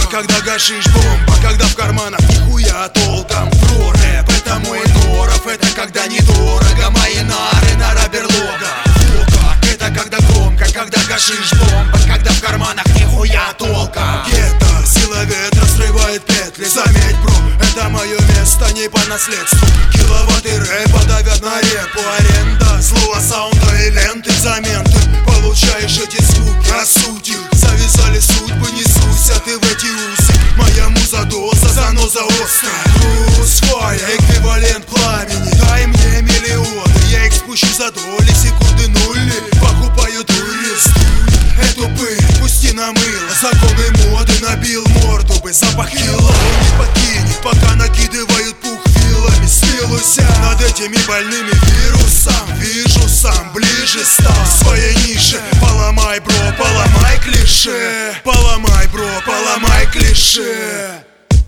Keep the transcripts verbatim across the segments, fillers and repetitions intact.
когда гашишь бомба, когда в карманах нихуя толком. Про-рэп — это мой норов, это когда недорого. Мои нары, нора берлога. О, как это когда громко, когда гашишь бомба, когда в карманах нихуя толком. Гетто, сила ветра срывает петли. Заметь, бро, это мое место не по наследству. Киловатты рэпа давят на репу. Аренда, слово, саунда и ленты взамен ты получаешь эти звуки. А сути завязали судьбы, несусь, а ты в эти усы. Моя муза доза, заноза острая. Груз, фая, эквивалент пламени. Дай мне миллионы, я их спущу за доли, секунды нули. Покупаю турист, эту пыль пусти на мыло. Законы моды набил морду бы, запах хила он не покинет, пока накидывают пух вилами. Смилуйся над этими больными вирусом. Вижу сам, ближе стал к своей нише. Поломай, бро, поломай клише. Поломай, бро, поломай клише.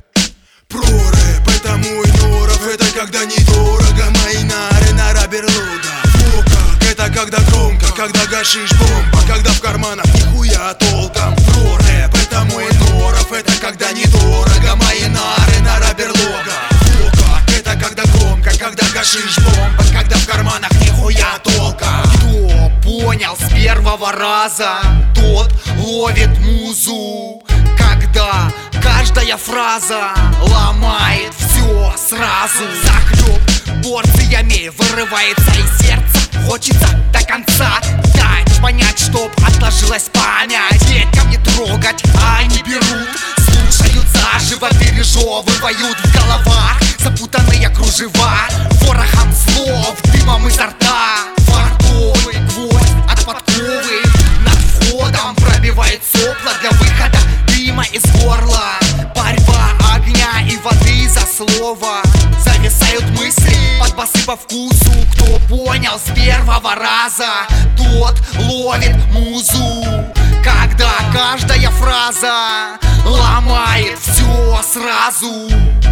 Про-рэп — это мой норов, это когда недорого. Мои нары, нора берлога. О, как это когда громко, когда гашишь бомба, когда в карманах нихуя толком. Про-рэп — это мой норов, это когда недорого. Мои нары, нора берлога. О, как это когда громко, когда гашишь бомба, когда в карманах нихуя толком. Кто понял с первого раза, тот ловит музу. Когда каждая фраза ломает все сразу. Захлеб порциями вырывается из сердца. Хочется до конца дать понять, чтоб отложилась память. Детям не трогать, а они берут. Слушают заживо, пережевывают в головах запутанные кружева. Ворохом слов, дымом изо рта. Фартовый гвоздь от подковы над входом пробивает сопла для выхода дыма из горла. Борьба огня и воды за слово. Зависают мысли под басы по вкусу. Кто понял с первого раза, тот ловит музу. Когда каждая фраза ломает все сразу.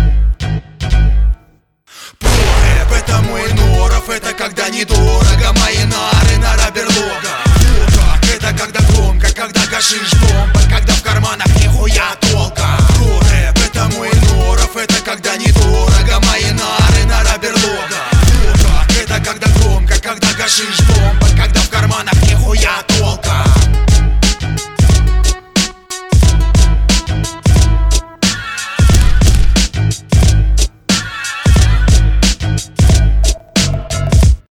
Про-рэп — это мой норов, это когда недорого. Мои нары, нора берлога. О, как это когда громко, когда гашишь бомба, когда в карманах нихуя толком. Про-рэп — это мой норов, это